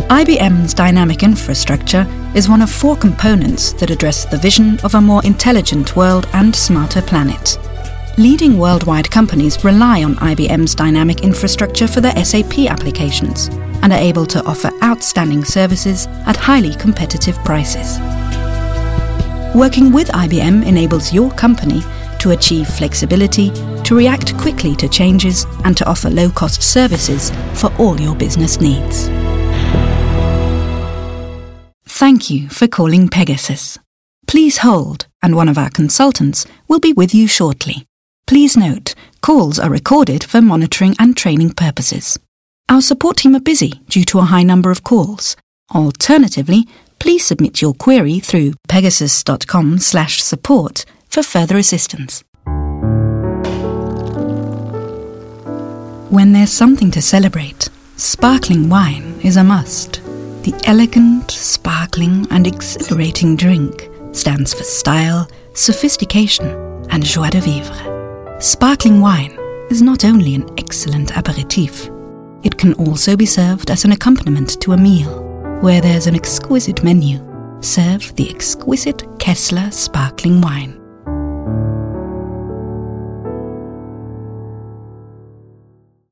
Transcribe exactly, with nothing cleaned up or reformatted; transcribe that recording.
I B M's dynamic infrastructure is one of four components that address the vision of a more intelligent world and smarter planet. Leading worldwide companies rely on I B M's dynamic infrastructure for their S A P applications and are able to offer outstanding services at highly competitive prices. Working with I B M enables your company to achieve flexibility, to react quickly to changes, and to offer low-cost services for all your business needs. Thank you for calling Pegasus. Please hold, and one of our consultants will be with you shortly. Please note, calls are recorded for monitoring and training purposes. Our support team are busy due to a high number of calls. Alternatively, please submit your query through pegasus dot com slash support for further assistance. When there's something to celebrate, sparkling wine is a must. The elegant, sparkling and exhilarating drink stands for style, sophistication and joie de vivre. Sparkling wine is not only an excellent aperitif, it can also be served as an accompaniment to a meal, where there's an exquisite menu. Serve the exquisite Kessler sparkling wine.